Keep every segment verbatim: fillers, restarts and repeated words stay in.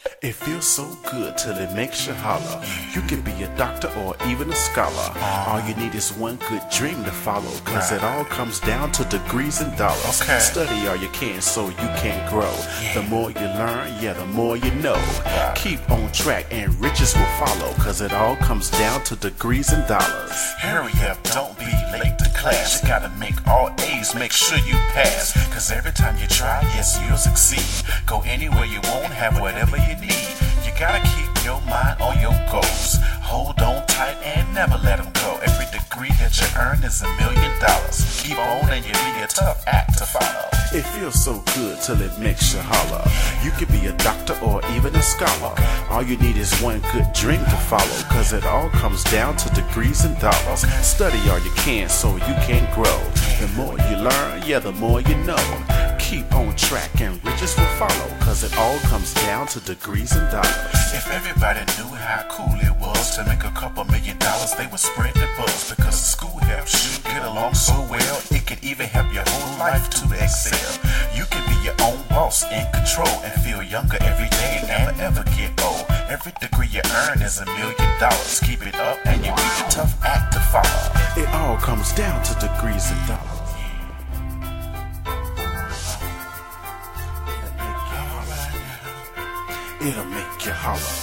It feels so good till it makes you holler. You can be a doctor or even a scholar. All you need is one good dream to follow, cause it all comes down to degrees and dollars. Okay. Study all you can so you can grow. The more you learn, yeah, the more you know. Keep on track and riches will follow, cause it all comes down to degrees and dollars. Hurry up, don't be late to class. You gotta make all A's, make sure you pass. Cause every time you try, yes, you'll succeed. Go anywhere you want, have whatever you need. You gotta keep your mind on your goals. Hold on tight and never let them go. Every degree that you earn is a million dollars. Keep on and you'll be a tough act to follow. It feels so good till it makes you holler. You could be a doctor or even a scholar. All you need is one good dream to follow, cause it all comes down to degrees and dollars. Study all you can so you can grow. The more you learn, yeah, the more you know. Keep on track and riches will follow, cause it all comes down to degrees and dollars. If everybody knew how cool it was to make a couple million dollars, they would spread the buzz. Because school helps you get along so well, it can even help your whole life to excel. You can be your own boss, in control, and feel younger every day, never ever get old. Every degree you earn is a million dollars. Keep it up and you'll be a tough act to follow. It all comes down to degrees and dollars. It'll make you holler.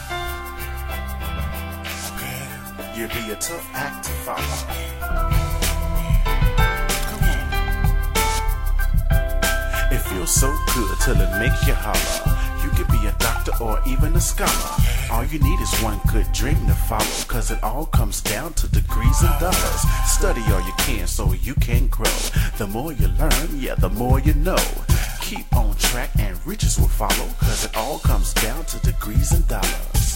You'll be a tough act to follow. Come on. It feels so good till it makes you holler. You could be a doctor or even a scholar. All you need is one good dream to follow, cause it all comes down to degrees and dollars. Study all you can so you can grow. The more you learn, yeah, the more you know. Keep on track and riches will follow, cause it all comes down to degrees and dollars.